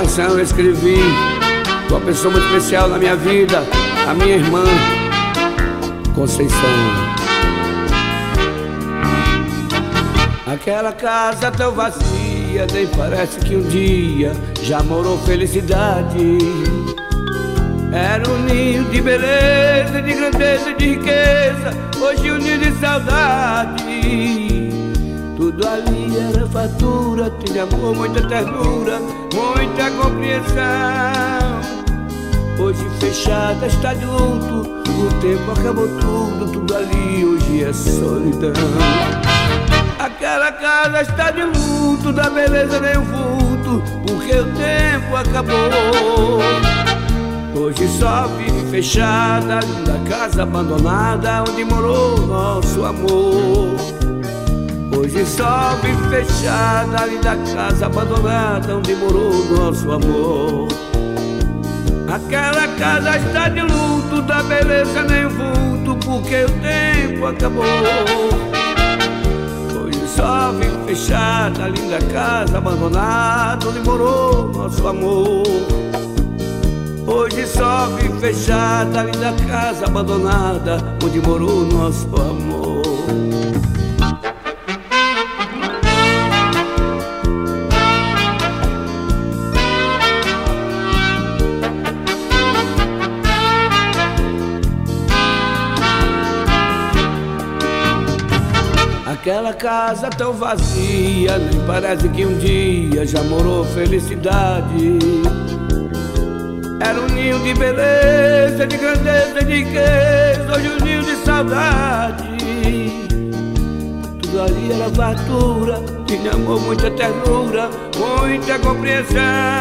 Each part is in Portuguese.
canção eu escrevi uma pessoa muito especial na minha vida, a minha irmã Conceição. Aquela casa tão vazia, nem parece que um dia já morou felicidade. Era um ninho de beleza, de grandeza, de riqueza, hoje um ninho de saudade. Tudo ali era fartura, tinha amor, muita ternura, muita compreensão. Hoje fechada está de luto, o tempo acabou tudo, tudo ali hoje é solidão. Aquela casa está de luto, da beleza nem o vulto, porque o tempo acabou. Hoje só vive fechada, linda casa abandonada, onde morou nosso amor. Hoje só vive fechada, linda casa abandonada, onde morou nosso amor. Aquela casa está de luto, da beleza nem o vulto, porque o tempo acabou. Hoje só vive fechada, linda casa abandonada, onde morou nosso amor. Hoje só vive fechada, linda casa abandonada, onde morou nosso amor. Aquela casa tão vazia, nem parece que um dia já morou felicidade. Era um ninho de beleza, de grandeza, de riqueza, hoje um ninho de saudade. Tudo ali era fartura, tinha amor, muita ternura, muita compreensão.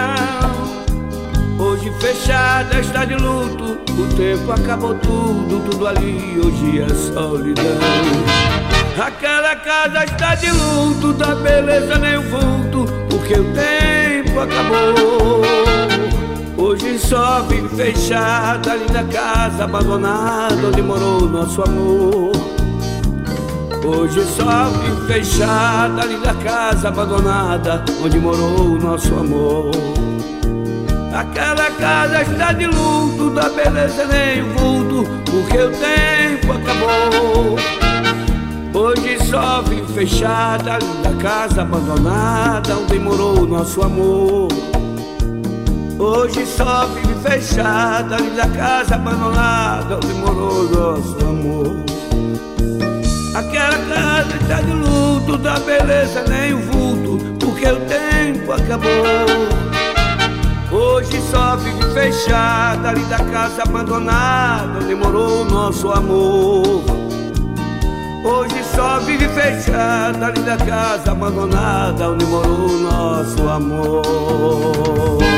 Hoje fechada está de luto, o tempo acabou tudo, tudo ali hoje é solidão. Aquela casa está de luto, da beleza nem o vulto, porque o tempo acabou. Hoje só vive fechada, linda casa abandonada, onde morou nosso amor. Hoje só vive fechada, linda casa abandonada, onde morou nosso amor. Aquela casa está de luto, da beleza nem o vulto, porque o tempo acabou. Hoje só vive fechada, linda casa abandonada, onde morou nosso amor. Hoje só vive fechada, linda casa abandonada, onde morou nosso amor. Aquela casa está de luto, da beleza nem o vulto, porque o tempo acabou. Hoje só vive fechada, linda casa abandonada, onde morou nosso amor. Hoje só vive fechada, linda casa abandonada, onde morou nosso amor.